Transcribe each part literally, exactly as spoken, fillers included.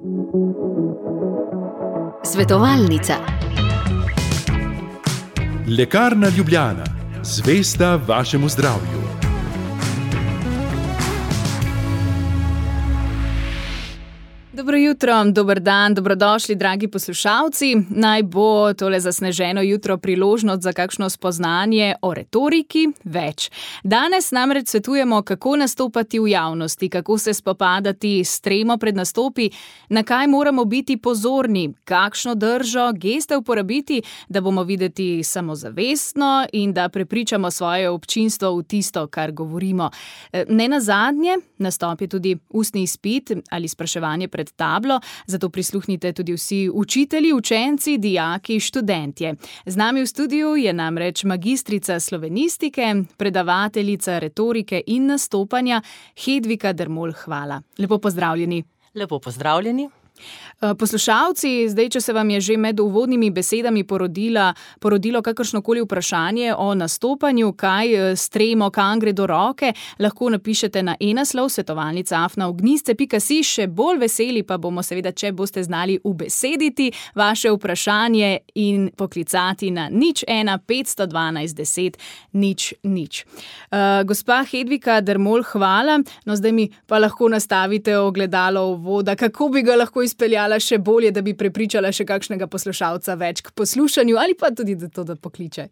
Svetovalnica. Lekarna Ljubljana, zvesta vašemu zdravju. Dobro jutro, dober dan, dobrodošli, dragi poslušalci. Naj bo tole zasneženo jutro priložnost za kakšno spoznanje o retoriki več. Danes namreč svetujemo, kako nastopati v javnosti, kako se spopadati s tremo pred nastopi, na kaj moramo biti pozorni, kakšno držo, geste uporabiti, da bomo videti samozavestno in da prepričamo svoje občinstvo v tisto, kar govorimo. Ne nazadnje, nastop je tudi ustni izpit ali spraševanje pred tablo, zato prisluhnite tudi vsi učitelji, učenci, dijaki, študentje. Z nami v studiu je namreč magistrica slovenistike, predavateljica retorike in nastopanja Hedvika Dermol. Hvala. Lepo pozdravljeni. Lepo pozdravljeni. Poslušalci, zdaj, če se vam je že med uvodnimi besedami porodila, porodilo kakršnokoli vprašanje o nastopanju, kaj s tremo, kam gre do roke, lahko napišete na e-naslov svetovalnica afna ognjišče pika si. Še bolj veseli pa bomo seveda, če boste znali ubesediti vaše vprašanje in poklicati na nič ena petsto dvanajst deset nič nič. Uh, gospa Hedvika Dermol, hvala. No, zdaj mi pa lahko nastavite ogledalo uvoda, kako bi ga lahko izpeljala še bolje, da bi prepričala še kakšnega poslušalca več k poslušanju ali pa tudi da to, da pokliče.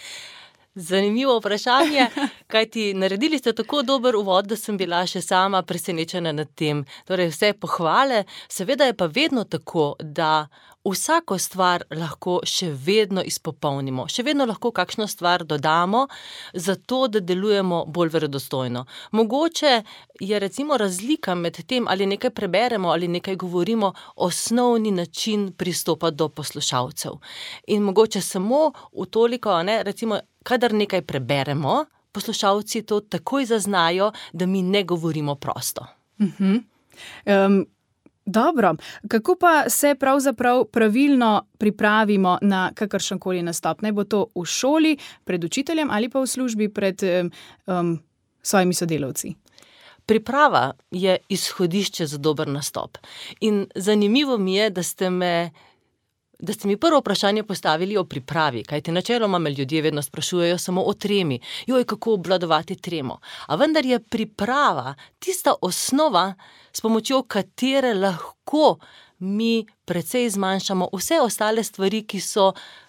Zanimivo vprašanje, kajti naredili ste tako dober uvod, da sem bila še sama presenečena nad tem. Torej vse pohvale, seveda je pa vedno tako, da vsako stvar lahko še vedno izpopolnimo, še vedno lahko kakšno stvar dodamo, zato da delujemo bolj verodostojno. Mogoče je recimo razlika med tem, ali nekaj preberemo ali nekaj govorimo, osnovni način pristopa do poslušalcev. In mogoče samo v toliko, ne, recimo, kadar nekaj preberemo, poslušalci to takoj zaznajo, da mi ne govorimo prosto. Uh-huh. Um, dobro, kako pa se pravzaprav pravilno pripravimo na kakršenkoli nastop? Naj bo to v šoli, pred učiteljem ali pa v službi pred um, svojimi sodelavci? Priprava je izhodišče za dober nastop. In zanimivo mi je, da ste me da ste mi prvo vprašanje postavili o pripravi, kajti načeloma me ljudje vedno sprašujejo samo o tremi. Joj, kako obvladovati tremo. A vendar je priprava tista osnova, s pomočjo katere lahko mi precej zmanjšamo vse ostale stvari, ki so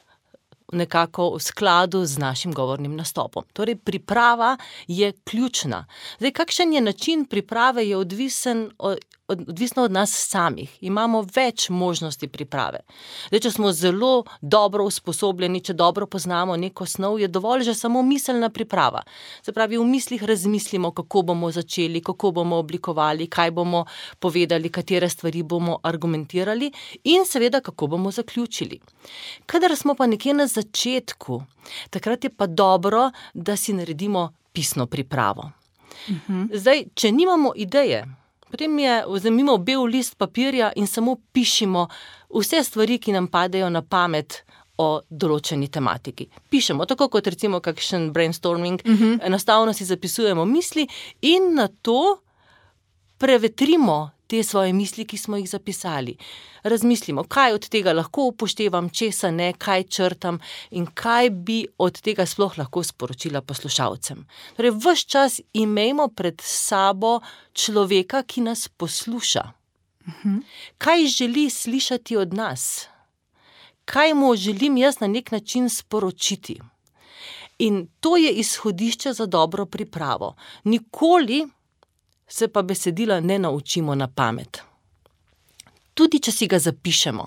nekako v skladu z našim govornim nastopom. Torej, priprava je ključna. Zdaj, kakšen je način priprave, je odvisen od odvisno od nas samih. Imamo več možnosti priprave. Zdaj, če smo zelo dobro usposobljeni, če dobro poznamo neko snov, je dovolj že samo miselna priprava. Se pravi, v mislih razmislimo, kako bomo začeli, kako bomo oblikovali, kaj bomo povedali, katere stvari bomo argumentirali in seveda, kako bomo zaključili. Kadar smo pa nekje na začetku, takrat je pa dobro, da si naredimo pisno pripravo. Uh-huh. Zdaj, če nimamo ideje, potem je vzemimo bel list papirja in samo pišimo vse stvari, ki nam padejo na pamet o določeni tematiki. Pišemo, tako kot recimo kakšen brainstorming, uh-huh. enostavno si zapisujemo misli in na to prevetrimo te svoje misli, ki smo jih zapisali. Razmislimo, kaj od tega lahko upoštevam, česa ne, kaj črtam in kaj bi od tega sploh lahko sporočila poslušalcem. Torej, ves čas imejmo pred sabo človeka, ki nas posluša. Uh-huh. Kaj želi slišati od nas? Kaj mu želim jaz na nek način sporočiti? In to je izhodišče za dobro pripravo. Nikoli se pa besedila ne naučimo na pamet. Tudi, če si ga zapišemo.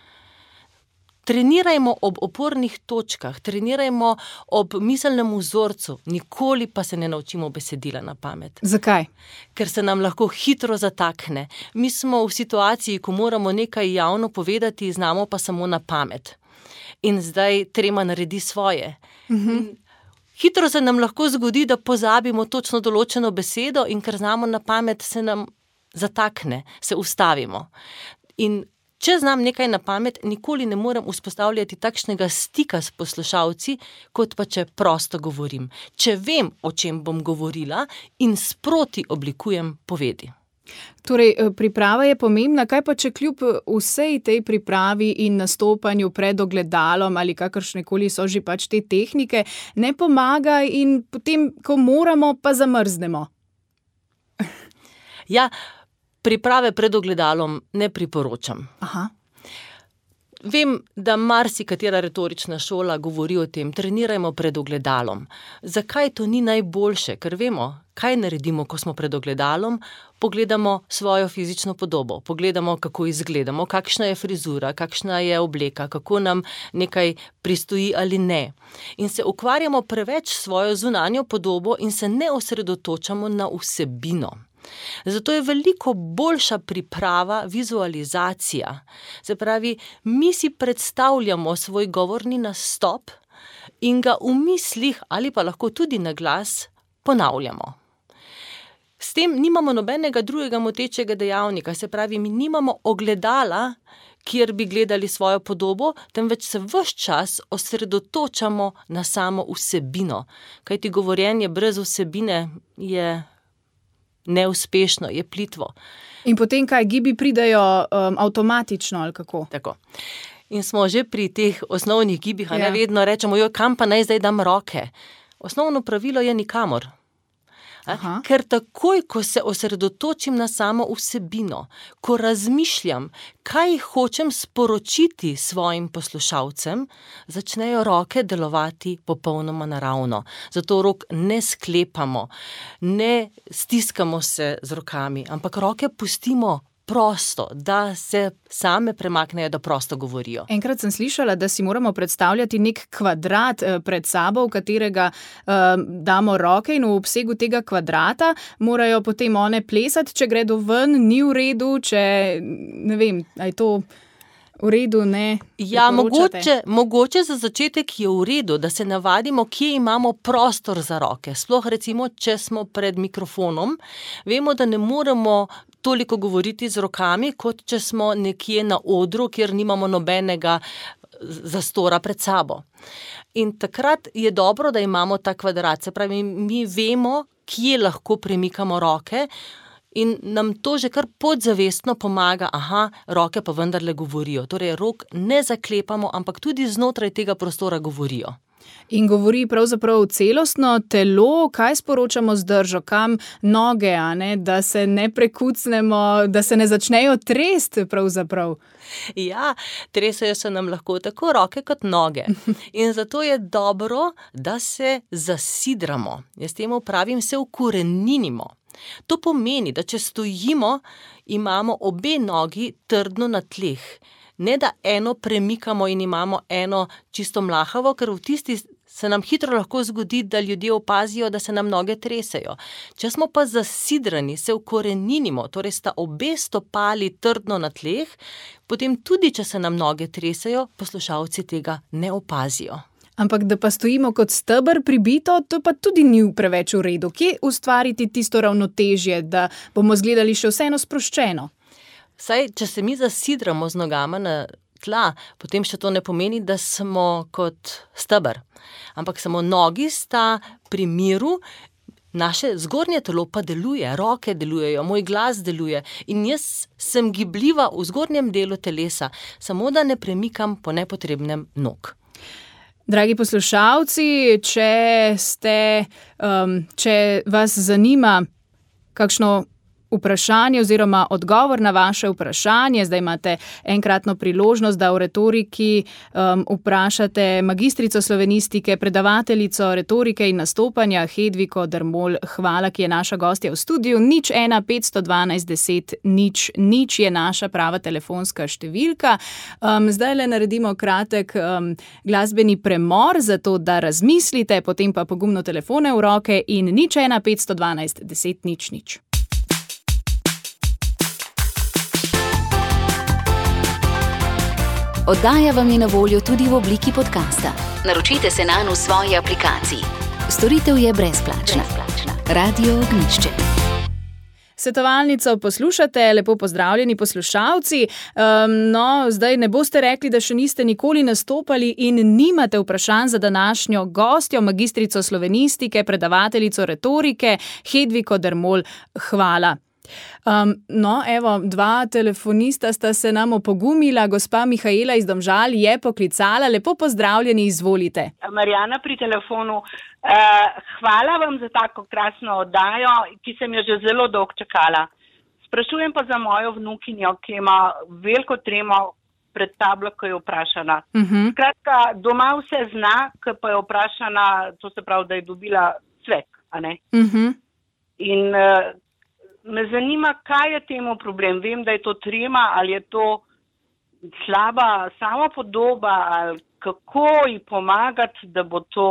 Trenirajmo ob opornih točkah, trenirajmo ob miselnem vzorcu, nikoli pa se ne naučimo besedila na pamet. Zakaj? Ker se nam lahko hitro zatakne. Mi smo v situaciji, ko moramo nekaj javno povedati, znamo pa samo na pamet. In zdaj trema naredi svoje. Mhm. Hitro se nam lahko zgodi, da pozabimo točno določeno besedo in ker znamo na pamet, se nam zatakne, se ustavimo. In če znam nekaj na pamet, nikoli ne morem vzpostavljati takšnega stika s poslušalci, kot pa če prosto govorim. Če vem, o čem bom govorila in sproti oblikujem povedi. Torej, priprava je pomembna, kaj pa če kljub vsej tej pripravi in nastopanju pred ogledalom ali kakršnekoli so že pač te tehnike, ne pomaga in potem, ko moramo, pa zamrznemo? Ja, priprave pred ogledalom ne priporočam. Aha. Vem, da marsikatera retorična šola govori o tem, trenirajmo pred ogledalom. Zakaj to ni najboljše? Ker vemo, kaj naredimo, ko smo pred ogledalom, pogledamo svojo fizično podobo, pogledamo, kako izgledamo, kakšna je frizura, kakšna je obleka, kako nam nekaj pristoji ali ne. In se ukvarjamo preveč s svojo zunanjo podobo in se ne osredotočamo na vsebino. Zato je veliko boljša priprava vizualizacija. Se pravi, mi si predstavljamo svoj govorni nastop in ga v mislih ali pa lahko tudi na glas ponavljamo. S tem nimamo nobenega drugega motečega dejavnika, se pravi, mi nimamo ogledala, kjer bi gledali svojo podobo, temveč se ves čas osredotočamo na samo vsebino. Kajti govorjenje brez vsebine je neuspešno, je plitvo. In potem kaj, gibi pridejo um, avtomatično ali kako? Tako. In smo že pri teh osnovnih gibih, a Ja. ne vedno rečemo, jo, kam pa naj zdaj dam roke. Osnovno pravilo je nikamor. A? Aha. Ker takoj, ko se osredotočim na samo vsebino, ko razmišljam, kaj hočem sporočiti svojim poslušalcem, začnejo roke delovati popolnoma naravno. Zato rok ne sklepamo, ne stiskamo se z rokami, ampak roke pustimo prosto, da se same premaknejo, da prosto govorijo. Enkrat sem slišala, da si moramo predstavljati nek kvadrat eh, pred sabo, v katerega eh, damo roke in v obsegu tega kvadrata morajo potem one plesati, če gredo ven, ni v redu, če ne vem, a je to v redu, ne? Ja, priporočate? mogoče, mogoče za začetek je v redu, da se navadimo, kje imamo prostor za roke. Sploh recimo, če smo pred mikrofonom, vemo, da ne moremo toliko govoriti z rokami, kot če smo nekje na odru, kjer nimamo nobenega zastora pred sabo. In takrat je dobro, da imamo ta kvadrat. Se pravi, mi vemo, kje lahko premikamo roke, in nam to že kar podzavestno pomaga, aha, roke pa vendarle govorijo. Torej, rok ne zaklepamo, ampak tudi znotraj tega prostora govorijo. In govori pravzaprav celostno telo, kaj sporočamo z držo, kam noge, a ne, da se ne prekucnemo, da se ne začnejo tresti pravzaprav. Ja, tresajo se nam lahko tako roke kot noge. In zato je dobro, da se zasidramo. Jaz temu pravim, se ukoreninimo. To pomeni, da če stojimo, imamo obe nogi trdno na tleh. Ne da eno premikamo in imamo eno čisto mlahavo, ker v tisti se nam hitro lahko zgodi, da ljudje opazijo, da se nam noge tresejo. Če smo pa zasidrani, se ukoreninimo, torej sta obe stopali trdno na tleh, potem tudi, če se nam noge tresejo, poslušalci tega ne opazijo. Ampak da pa stojimo kot steber pribito, to pa tudi ni preveč v redu. Kje ustvariti tisto ravnotežje, da bomo izgledali še vseeno sproščeno? Saj, če se mi zasidramo z nogama na tla, potem še to ne pomeni, da smo kot steber. Ampak samo nogi sta pri miru, naše zgornje telo pa deluje, roke delujejo, moj glas deluje in jaz sem gibljiva v zgornjem delu telesa, samo da ne premikam po nepotrebnem nog. Dragi poslušalci, če ste, um, če vas zanima kakšno vprašanje oziroma odgovor na vaše vprašanje, zdaj imate enkratno priložnost, da v retoriki um, vprašate magistrico slovenistike, predavateljico retorike in nastopanja Hedviko Dermol Hvala, ki je naša gostja v studiu. Nič ena petsto dvanajst deset nič nič je naša prava telefonska številka. Um, zdaj le naredimo kratek um, glasbeni premor, zato da razmislite, potem pa pogumno telefone v roke in nič ena petsto dvanajst deset nič nič. Oddaja vam je na voljo tudi v obliki podcasta. Naročite se nanj v svoji aplikaciji. Storitev je brezplačna. Radio Ognjišče. Svetovalnico poslušate, lepo pozdravljeni poslušalci. Um, no, zdaj ne boste rekli, da še niste nikoli nastopali in nimate vprašanj za današnjo gostjo, magistrico slovenistike, predavateljico retorike, Hedviko Dermol Hvala. Um, no, evo, dva telefonista sta se nam opogumila, gospa Mihaela iz Domžal je poklicala. Lepo pozdravljeni, izvolite. Marijana pri telefonu. Uh, hvala vam za tako krasno oddajo, ki sem jo že zelo dolgo čakala. Sprašujem pa za mojo vnukinjo, ki ima veliko tremo pred tablo, ko je vprašana. Uh-huh. Skratka, doma vse zna, ko pa je vprašana, to se pravi, da je dobila cvek, a ne? Uh-huh. In uh, me zanima, kaj je temu problem. Vem, da je to trema, ali je to slaba samopodoba, ali kako ji pomagati, da bo to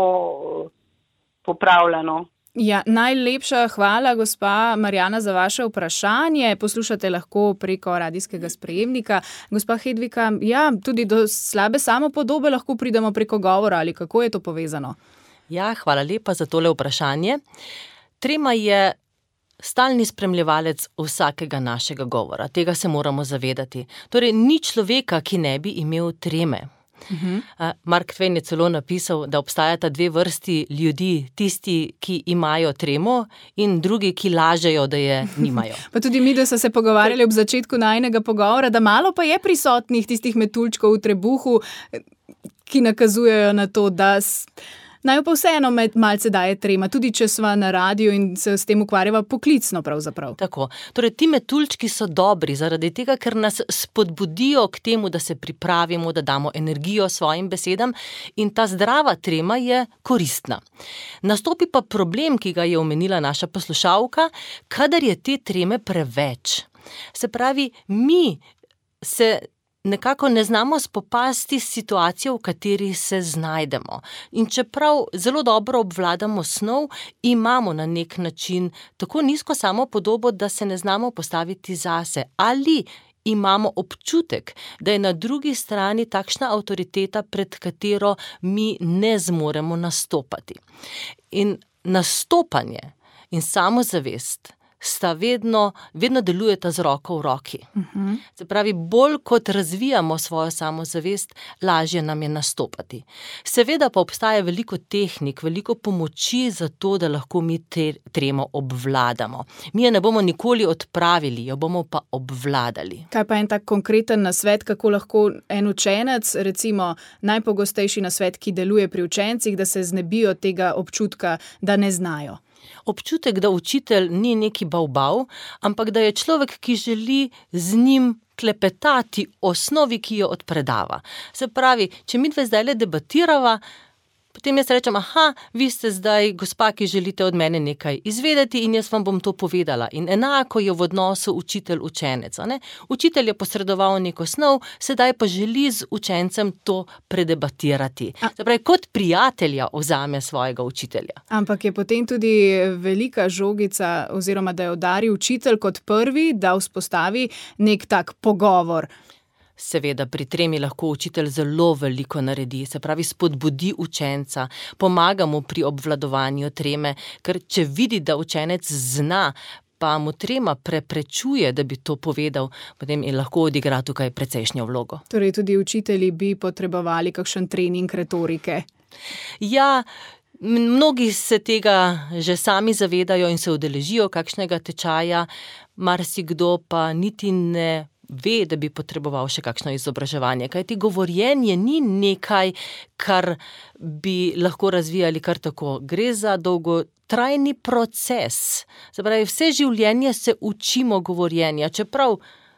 popravljeno. Ja, najlepša hvala, gospa Marijana, za vaše vprašanje. Poslušate lahko preko radijskega sprejemnika. Gospa Hedvika, ja, tudi do slabe samopodobe lahko pridemo preko govora, ali kako je to povezano? Ja, hvala lepa za tole vprašanje. Trema je stalni spremljevalec vsakega našega govora. Tega se moramo zavedati. Torej, ni človeka, ki ne bi imel treme. Uh-huh. Mark Twain je celo napisal, da obstajata dve vrsti ljudi, tisti, ki imajo tremo in drugi, ki lažejo, da je nimajo. Pa tudi mi, da so se pogovarjali ob začetku najinega pogovora, da malo pa je prisotnih tistih metuljčkov v trebuhu, ki nakazujejo na to, da naj pa vseeno malce daje trema, tudi če sva na radiju in se s tem ukvarjava poklicno pravzaprav. Tako. Torej, ti metuljčki so dobri zaradi tega, ker nas spodbudijo k temu, da se pripravimo, da damo energijo svojim besedam in ta zdrava trema je koristna. Nastopi pa problem, ki ga je omenila naša poslušalka, kadar je te treme preveč. Se pravi, mi se nekako ne znamo spopasti s situacijo, v kateri se znajdemo. In čeprav zelo dobro obvladamo snov, imamo na nek način tako nizko samopodobo, da se ne znamo postaviti zase. Ali imamo občutek, da je na drugi strani takšna avtoriteta, pred katero mi ne zmoremo nastopati. In nastopanje in samozavest sta vedno, vedno delujeta z roko v roki. Uh-huh. Se pravi, bolj kot razvijamo svojo samozavest, lažje nam je nastopati. Seveda pa obstaja veliko tehnik, veliko pomoči za to, da lahko mi te tremo obvladamo. Mi je ne bomo nikoli odpravili, jo bomo pa obvladali. Kaj pa en tak konkreten nasvet, kako lahko en učenec, recimo najpogostejši nasvet, ki deluje pri učencih, da se znebijo tega občutka, da ne znajo? Občutek, da učitelj ni neki bavbav, ampak da je človek, ki želi z njim klepetati o osnovi, ki jo odpredava. Se pravi, če mi dve zdajle debatirava, potem jaz rečem, aha, vi ste zdaj gospa, ki želite od mene nekaj izvedeti in jaz vam bom to povedala. In enako je v odnosu učitelj-učenec. Ne? Učitelj je posredoval neko snov, sedaj pa želi z učencem to predebatirati. Se pravi, kot prijatelja vzame svojega učitelja. Ampak je potem tudi velika žogica, oziroma da jo udari učitelj kot prvi, da vzpostavi nek tak pogovor. Seveda, pri tremi lahko učitelj zelo veliko naredi, se pravi spodbudi učenca, pomaga mu pri obvladovanju treme, ker če vidi, da učenec zna, pa mu trema preprečuje, da bi to povedal, potem je lahko odigra tukaj precejšnjo vlogo. Torej tudi učitelji bi potrebovali kakšen trening retorike? Ja, mnogi se tega že sami zavedajo in se udeležijo kakšnega tečaja, marsikdo pa niti ne ve, da bi potreboval še kakšno izobraževanje. Kajti govorjenje ni nekaj, kar bi lahko razvijali kar tako. Gre za dolgotrajni proces. Se pravi, vse življenje se učimo govorjenja, čeprav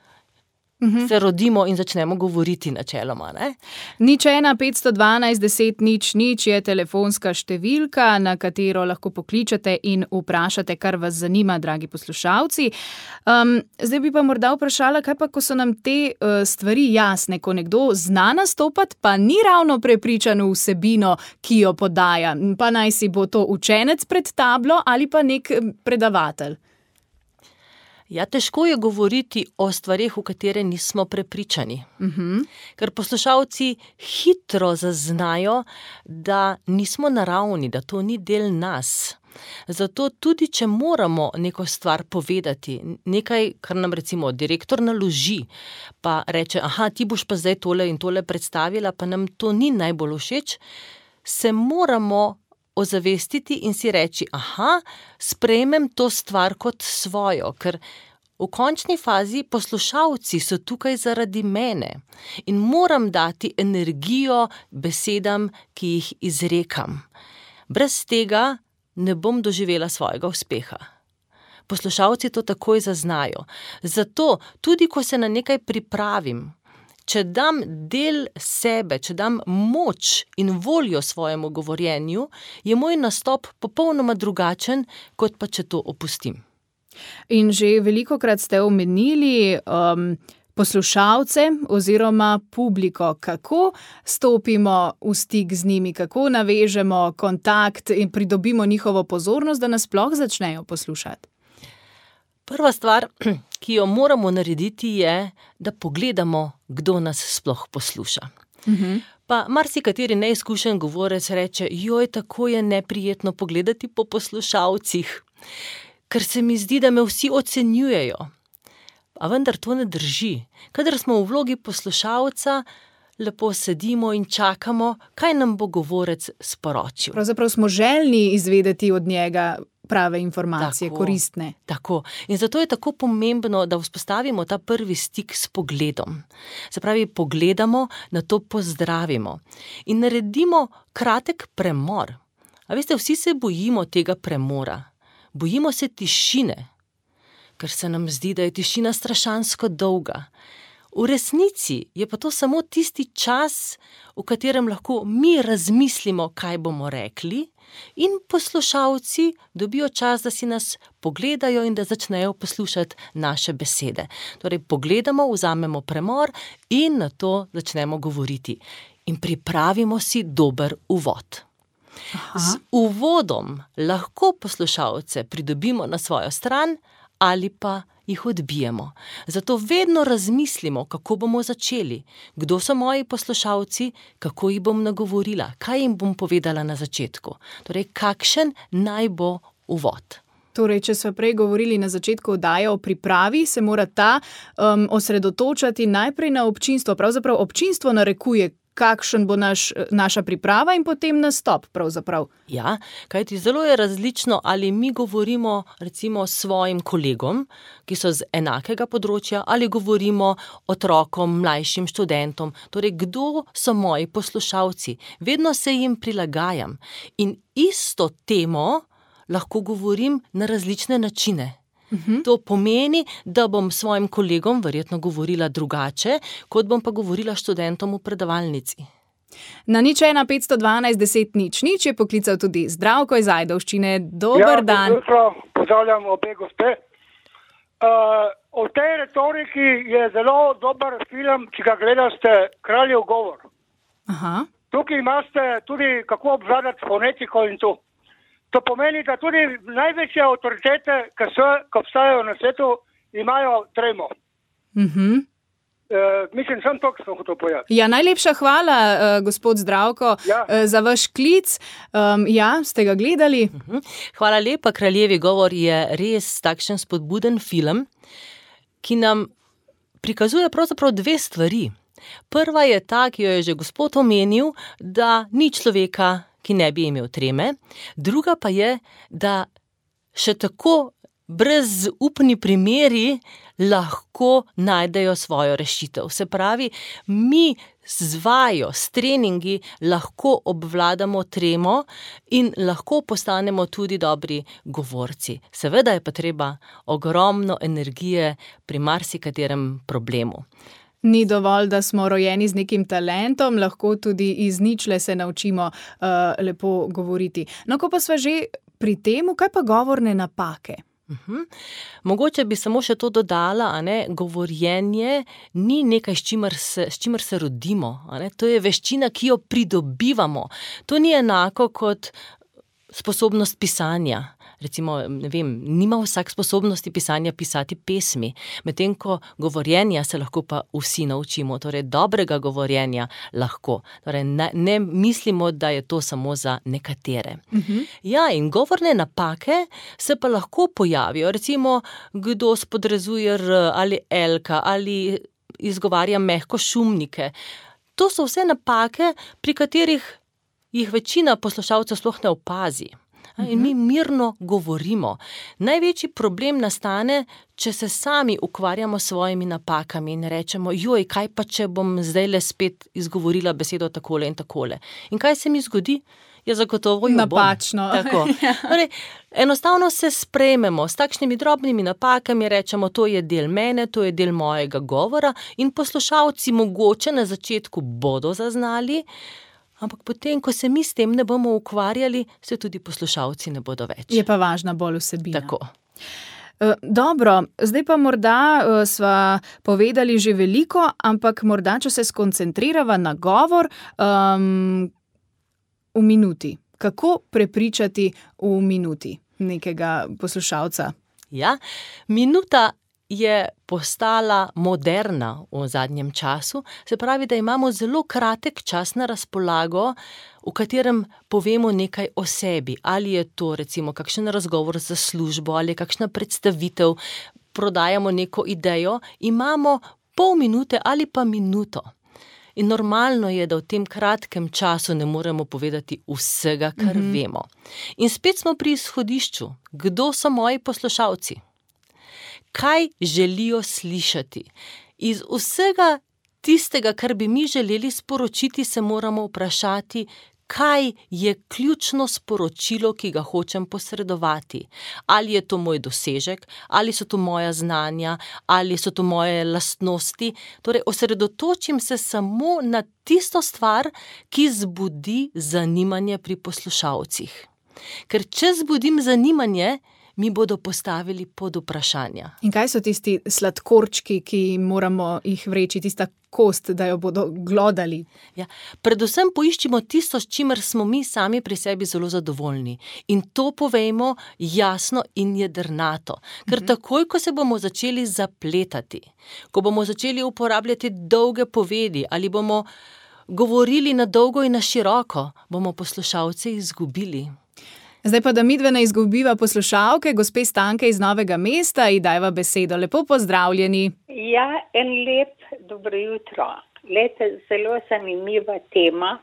uhum. se rodimo in začnemo govoriti načeloma. Ne? Nič ena, petsto dvanajst, deset, nič, nič je telefonska številka, na katero lahko pokličete in vprašate, kar vas zanima, dragi poslušalci. Um, zdaj bi pa morda vprašala, kaj pa, ko so nam te uh, stvari jasne, ko nekdo zna nastopati, pa ni ravno prepričan v vsebino, ki jo podaja. Pa naj si bo to učenec pred tablo ali pa nek predavatelj. Ja, težko je govoriti o stvarih, v katere nismo prepričani. Uh-huh. Ker poslušalci hitro zaznajo, da nismo naravni, da to ni del nas. Zato tudi, če moramo neko stvar povedati, nekaj, kar nam recimo direktor naloži, pa reče, aha, ti boš pa zdaj tole in tole predstavila, pa nam to ni najbolj všeč, se moramo ozavestiti in si reči, aha, sprejmem to stvar kot svojo, ker v končni fazi poslušalci so tukaj zaradi mene in moram dati energijo besedam, ki jih izrekam. Brez tega ne bom doživela svojega uspeha. Poslušalci to takoj zaznajo. Zato tudi, ko se na nekaj pripravim, če dam del sebe, če dam moč in voljo svojemu govorjenju, je moj nastop popolnoma drugačen, kot pa če to opustim. In že velikokrat ste omenili um, poslušalce oziroma publiko. Kako stopimo v stik z njimi, kako navežemo kontakt in pridobimo njihovo pozornost, da nas sploh začnejo poslušati? Prva stvar, ki jo moramo narediti, je, da pogledamo, kdo nas sploh posluša. Uh-huh. Pa marsikateri neizkušen govorec reče, joj, tako je neprijetno pogledati po poslušalcih, ker se mi zdi, da me vsi ocenjujejo. A vendar to ne drži. Kadar smo v vlogi poslušalca, lepo sedimo in čakamo, kaj nam bo govorec sporočil. Pravzaprav smo željni izvedeti od njega prave informacije, tako, koristne. Tako. In zato je tako pomembno, da vzpostavimo ta prvi stik s pogledom. Se pravi, pogledamo, nato pozdravimo in naredimo kratek premor. A veste, vsi se bojimo tega premora. Bojimo se tišine, ker se nam zdi, da je tišina strašansko dolga. V resnici je pa to samo tisti čas, v katerem lahko mi razmislimo, kaj bomo rekli, in poslušalci dobijo čas, da si nas pogledajo in da začnejo poslušati naše besede. Torej, pogledamo, vzamemo premor in nato začnemo govoriti. In pripravimo si dober uvod. Aha. Z uvodom lahko poslušalce pridobimo na svojo stran ali pa jih odbijemo. Zato vedno razmislimo, kako bomo začeli, kdo so moji poslušalci, kako jih bom nagovorila, kaj jim bom povedala na začetku. Torej, kakšen naj bo uvod. Torej, če smo prej govorili na začetku oddaje o pripravi, se mora ta um, osredotočati najprej na občinstvo. Pravzaprav občinstvo narekuje, kakšen bo naš, naša priprava in potem nastop pravzaprav. Ja, kajti zelo je različno, ali mi govorimo recimo svojim kolegom, ki so z enakega področja, ali govorimo otrokom, mlajšim študentom. Torej, kdo so moji poslušalci? Vedno se jim prilagajam in isto temo lahko govorim na različne načine. Uh-huh. To pomeni, da bom svojim kolegom verjetno govorila drugače, kot bom pa govorila študentom v predavalnici. Na nič ena petsto dvanajst deset nič nič je poklical tudi Zdravko iz Ajdovščine. Dober ja, dan. Jutro, pozdravljam obe gospe. Uh, o tej retoriki je zelo dober film, če ga gledaste, Kraljev govor. Aha. Tukaj imate tudi, kako obvladati fonetiko in to. To pomeni, da tudi največje avtoritete, ki so, ko obstajajo na svetu, imajo tremo. Uh-huh. E, mislim, sem to, ki sem hotel povedati. Ja, najlepša hvala, uh, gospod Zdravko, Ja. uh, za vaš klic. Um, ja, ste ga gledali? Hvala lepa, Kraljevi govor je res takšen spodbuden film, ki nam prikazuje pravzaprav dve stvari. Prva je ta, ki jo je že gospod omenil, da ni človeka, ki ne bi imel treme. Druga pa je, da še tako brezupni primeri lahko najdejo svojo rešitev. Se pravi, mi z vajo, s treningi lahko obvladamo tremo in lahko postanemo tudi dobri govorci. Seveda je pa treba ogromno energije pri marsikaterem problemu. Ni dovolj, da smo rojeni z nekim talentom, lahko tudi iz ničle se naučimo uh, lepo govoriti. No, ko pa sva že pri temu, kaj pa govorne napake? Uhum. Mogoče bi samo še to dodala, a ne, govorjenje ni nekaj, s čimer se, s čimer se rodimo, a ne, to je veščina, ki jo pridobivamo. To ni enako kot sposobnost pisanja. Recimo, ne vem, nima vsak sposobnosti pisanja pisati pesmi, medtem ko govorjenja se lahko pa vsi naučimo, torej dobrega govorjenja lahko. Torej, ne, ne mislimo, da je to samo za nekatere. Uh-huh. Ja, in govorne napake se pa lahko pojavijo, recimo, kdo spodrezuje r ali elka ali izgovarja mehko šumnike. To so vse napake, pri katerih jih večina poslušalcev sploh ne opazi. In mi mirno govorimo. Največji problem nastane, če se sami ukvarjamo s svojimi napakami in rečemo, joj, kaj pa, če bom zdaj le spet izgovorila besedo takole in takole. In kaj se mi zgodi? Je zagotovo jo bom. Napačno. Tako. Torej, enostavno se sprejmemo s takšnimi drobnimi napakami, rečemo, to je del mene, to je del mojega govora in poslušalci mogoče na začetku bodo zaznali, ampak potem, ko se mi s tem ne bomo ukvarjali, se tudi poslušalci ne bodo več. Je pa važna bolj vsebina. Tako. Dobro, zdaj pa morda sva povedali že veliko, ampak morda, če se skoncentrirava na govor, um, v minuti. Kako prepričati v minuti nekega poslušalca? Ja, minuta je postala moderna v zadnjem času, se pravi, da imamo zelo kratek čas na razpolago, v katerem povemo nekaj o sebi. Ali je to recimo kakšen razgovor za službo, ali je kakšna predstavitev, prodajamo neko idejo, imamo pol minute ali pa minuto. In normalno je, da v tem kratkem času ne moremo povedati vsega, kar mm-hmm. vemo. In spet smo pri izhodišču. Kdo so moji poslušalci? Kaj želijo slišati? Iz vsega tistega, kar bi mi želeli sporočiti, se moramo vprašati, kaj je ključno sporočilo, ki ga hočem posredovati. Ali je to moj dosežek, ali so to moja znanja, ali so to moje lastnosti. Torej, osredotočim se samo na tisto stvar, ki zbudi zanimanje pri poslušalcih. Ker če zbudim zanimanje, mi bodo postavili pod vprašanja. In kaj so tisti sladkorčki, ki moramo jih vreči, tista kost, da jo bodo glodali? Ja, predvsem poiščimo tisto, s čimer smo mi sami pri sebi zelo zadovoljni. In to povejmo jasno in jedrnato. Ker mhm. takoj, ko se bomo začeli zapletati, ko bomo začeli uporabljati dolge povedi ali bomo govorili na dolgo in na široko, bomo poslušalce izgubili. Zdaj pa, da midve ne izgubiva poslušalke, gospe Stanke iz Novega mesta, ji dajva besedo. Lepo pozdravljeni. Ja, en lep dobro jutro. Lete, zelo zanimiva tema.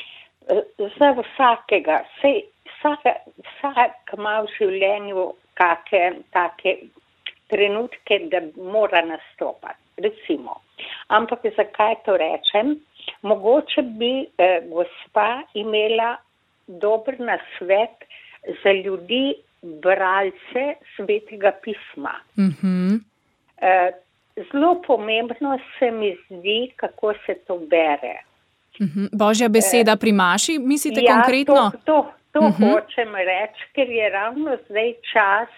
Za vsakega, sej, vsaka, vsak ima v življenju kake, take trenutke, da mora nastopati, recimo. Ampak zakaj to rečem? Mogoče bi eh, gospa imela dober nasvet za ljudi, bralce Svetega pisma. Mm-hmm. Zelo pomembno se mi zdi, kako se to bere. Mm-hmm. Božja beseda pri maši, mislite ja, konkretno? To, to, to mm-hmm. hočem reči, ker je ravno zdaj čas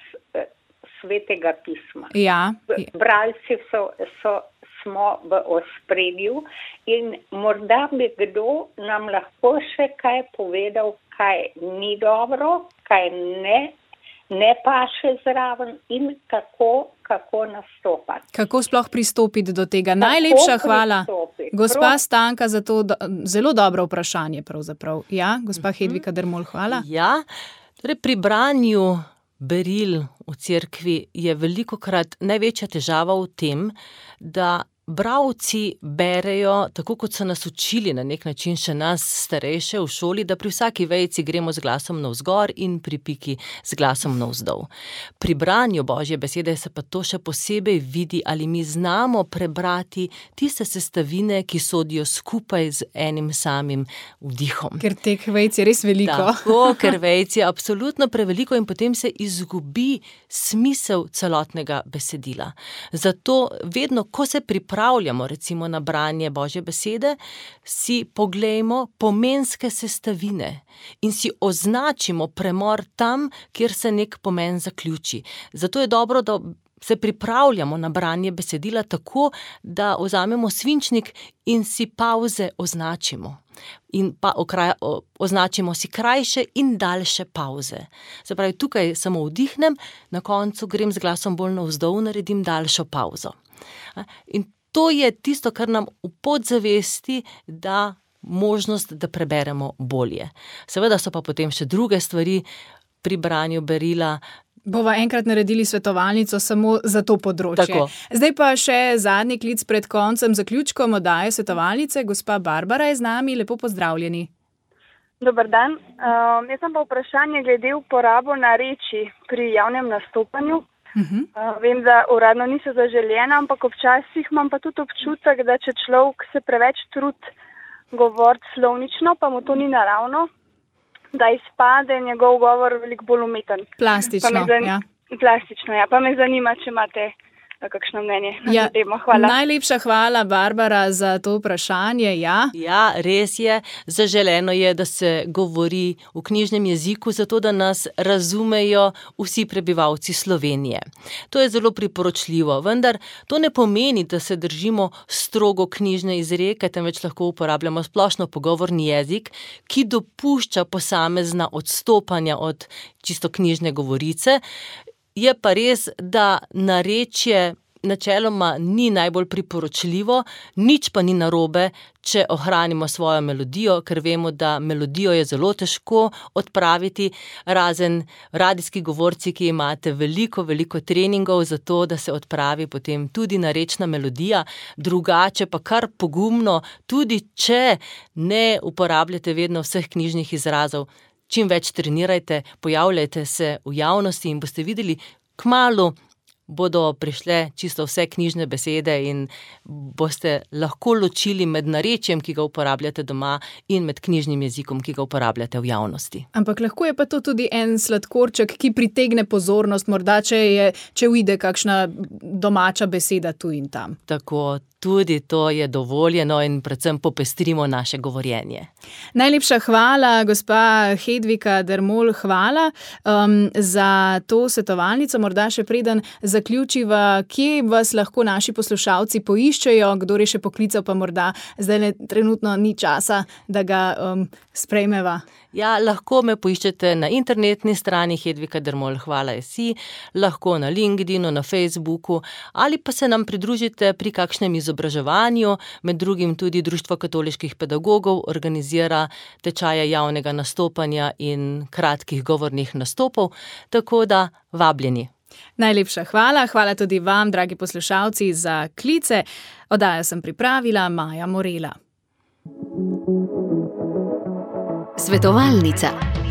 Svetega pisma. Ja. Bralci so, so, smo v ospredju in morda bi kdo nam lahko še kaj povedal, kaj ni dobro, kaj ne, ne paše zraven in kako, kako nastopati. Kako sploh pristopiti do tega? Kako Najlepša hvala, gospa Prav... Stanka, za to do, zelo dobro vprašanje pravzaprav. Ja, gospa uh-huh. Hedvika Dermol, hvala. Ja, torej pri branju beril v cerkvi je velikokrat največja težava v tem, da bralci berejo, tako kot so nas učili na nek način še nas starejše v šoli, da pri vsaki vejici gremo z glasom navzgor in pri piki z glasom navzdol. Pri branju Božje besede se pa to še posebej vidi, ali mi znamo prebrati tiste sestavine, ki sodijo skupaj z enim samim vdihom. Ker teh vejic je res veliko. Tako, ker vejic je absolutno preveliko in potem se izgubi smisel celotnega besedila. Zato vedno, ko se pripravljamo Pravljamo recimo na branje Božje besede, si poglejmo pomenske sestavine in si označimo premor tam, kjer se nek pomen zaključi. Zato je dobro, da se pripravljamo na branje besedila tako, da vzamemo svinčnik in si pavze označimo. In pa okraj, o, označimo si krajše in daljše pavze. Se pravi, tukaj samo vdihnem, na koncu grem z glasom bolj navzdol, naredim daljšo pavzo. In to je tisto, kar nam v podzavesti da možnost, da preberemo bolje. Seveda so pa potem še druge stvari pri branju berila. Bova enkrat naredili svetovalnico samo za to področje. Tako. Zdaj pa še zadnji klic pred koncem zaključkom oddaje svetovalnice. Gospa Barbara je z nami, lepo pozdravljeni. Dober dan. Um, jaz sem pa vprašanje glede uporabo narečij pri javnem nastopanju. Uh-huh. Uh, vem, da uradno niso zaželjena, ampak včasih imam pa tudi občutek, da če človek se preveč trudi govoriti slovnično, pa mu to ni naravno, da izpade njegov govor veliko bolj umeten. Plastično, zan... ja. Plastično, ja. Pa me zanima, če imate kakšno mnenje na ja, temo. Hvala. Najlepša hvala, Barbara, za to vprašanje. Ja. ja, res je. Zaželeno je, da se govori v knjižnem jeziku, zato da nas razumejo vsi prebivalci Slovenije. To je zelo priporočljivo, vendar to ne pomeni, da se držimo strogo knjižne izreke, temveč lahko uporabljamo splošno pogovorni jezik, ki dopušča posamezna odstopanja od čisto knjižne govorice. Je pa res, da narečje načeloma ni najbolj priporočljivo, nič pa ni narobe, če ohranimo svojo melodijo, ker vemo, da melodijo je zelo težko odpraviti, razen radijski govorci, ki imate veliko, veliko treningov za to, da se odpravi potem tudi narečna melodija, drugače pa kar pogumno, tudi če ne uporabljate vedno vseh knjižnih izrazov. Čim več trenirajte, pojavljajte se v javnosti in boste videli, kmalu bodo prišle čisto vse knjižne besede in boste lahko ločili med narečjem, ki ga uporabljate doma, in med knjižnim jezikom, ki ga uporabljate v javnosti. Ampak lahko je pa to tudi en sladkorček, ki pritegne pozornost, morda če, je, če uide kakšna domača beseda tu in tam. Tako, tudi to je dovoljeno in predvsem popestrimo naše govorjenje. Najlepša hvala, gospa Hedvika Dermol, hvala um, za to svetovalnico. Morda še preden zaključiva, kje vas lahko naši poslušalci poiščejo, kdo je še poklical, pa morda zdaj ne, trenutno ni časa, da ga um, sprejmeva. Ja, lahko me poiščete na internetni strani Hedvika Dermol, hvala si, lahko na LinkedInu, na Facebooku, ali pa se nam pridružite pri kakšnem izobraževanju, med drugim tudi Društvo katoliških pedagogov organizira tečaje javnega nastopanja in kratkih govornih nastopov, tako da vabljeni. Najlepša hvala, hvala tudi vam, dragi poslušalci, za klice. Oddajo sem pripravila Maja Morela. Svetovalnica.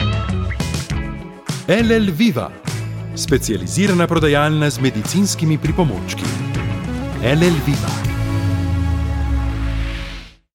L L Viva, specializirana prodajalna z medicinskimi pripomočki. L L Viva.